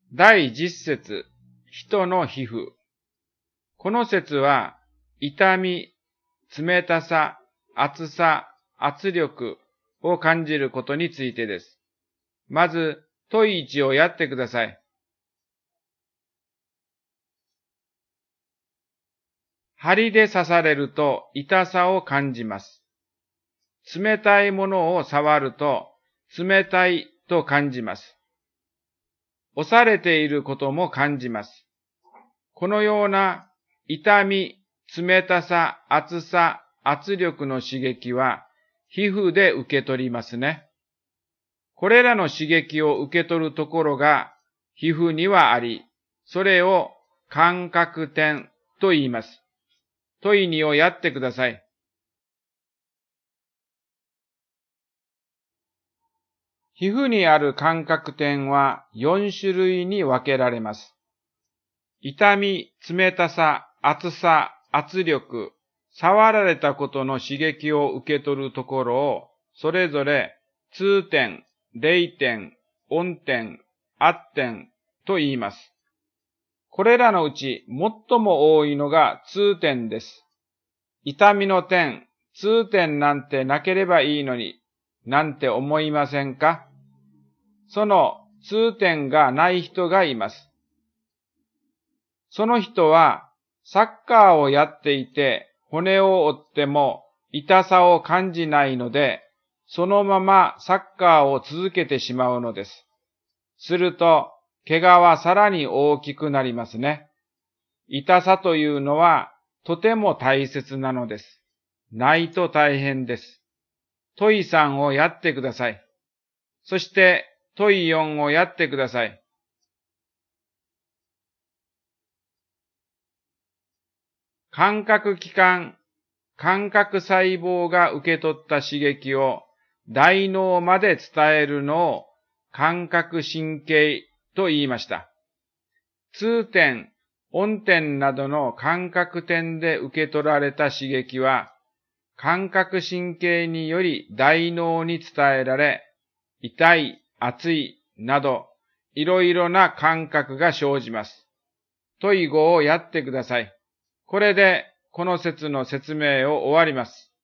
第10節、人の皮膚。この節は、痛み、冷たさ、熱さ、圧力を感じることについてです。まず、問い1をやってください。針で刺されると痛さを感じます。冷たいものを触ると冷たいと感じます。押されていることも感じます。このような痛み、冷たさ、熱さ、圧力の刺激は皮膚で受け取りますね。これらの刺激を受け取るところが皮膚にはあり、それを感覚点と言います。問い2をやってください。皮膚にある感覚点は4種類に分けられます。痛み、冷たさ、熱さ、圧力、触られたことの刺激を受け取るところを、それぞれ痛点、冷点、温点、圧点と言います。これらのうち最も多いのが痛点です。痛みの点、痛点なんてなければいいのに、なんて思いませんか？その痛点がない人がいます。その人はサッカーをやっていて骨を折っても痛さを感じないので、そのままサッカーを続けてしまうのです。すると、怪我はさらに大きくなりますね。痛さというのはとても大切なのです。ないと大変です。問い3をやってください。そして問い4をやってください。感覚器官、感覚細胞が受け取った刺激を大脳まで伝えるのを感覚神経と言いました。痛点、温点などの感覚点で受け取られた刺激は感覚神経により大脳に伝えられ、痛い、熱いなどいろいろな感覚が生じます。問い5をやってください。これでこの説の説明を終わります。